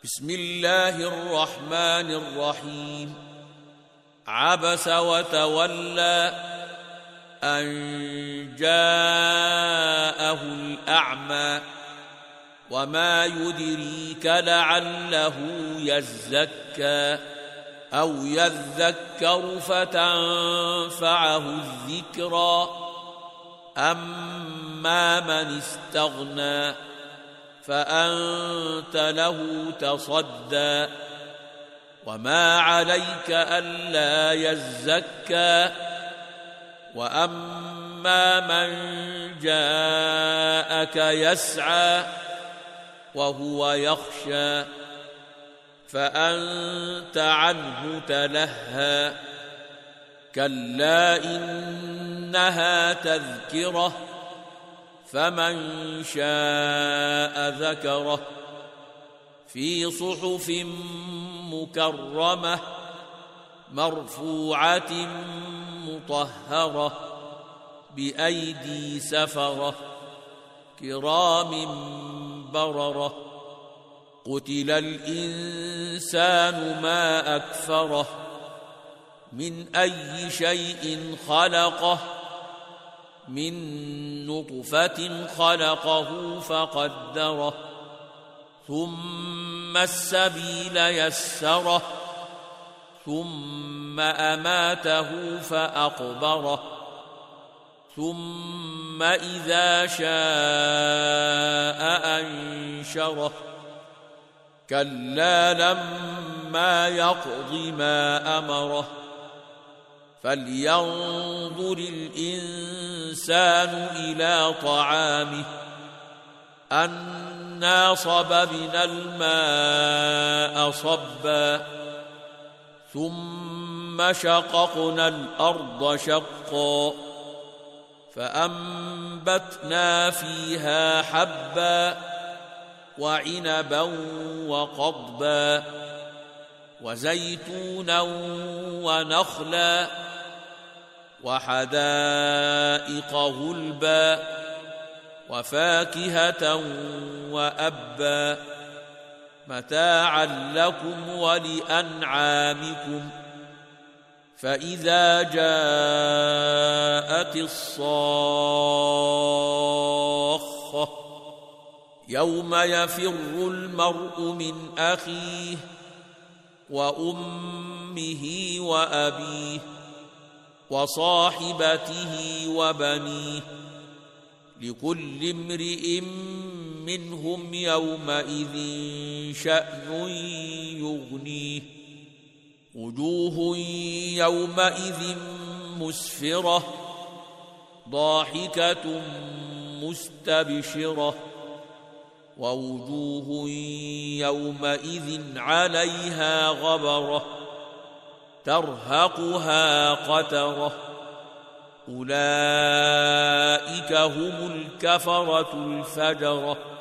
بسم الله الرحمن الرحيم. عبس وتولى أن جاءه الأعمى وما يدريك لعله يزكى أو يذكر فتنفعه الذكرى أما من استغنى فأنت له تصدى وما عليك ألا يزكى وأما من جاءك يسعى وهو يخشى فأنت عنه تلهى كلا إنها تذكرة فمن شاء ذكره في صحف مكرمة مرفوعة مطهرة بأيدي سفرة كرام بررة قتل الإنسان ما أكفره من أي شيء خلقه من نطفة خلقه فقدره ثم السبيل يسره ثم أماته فأقبره ثم إذا شاء أنشره كلا لما يقض ما أمره فلينظر الإنسان إلى طعامه أنا صببنا الماء صبا ثم شققنا الأرض شقا فأنبتنا فيها حبا وعنبا وقضبا وزيتونا ونخلا وحدائق غلبا وفاكهة وأبا متاعا لكم ولأنعامكم فإذا جاءت الصاخة يوم يفر المرء من أخيه وأمه وأبيه وصاحبته وبنيه لكل امرئ منهم يومئذ شأن يغنيه وجوه يومئذ مسفرة ضاحكة مستبشرة ووجوه يومئذ عليها غبرة ترهقها قترة أولئك هم الكفرة الفجرة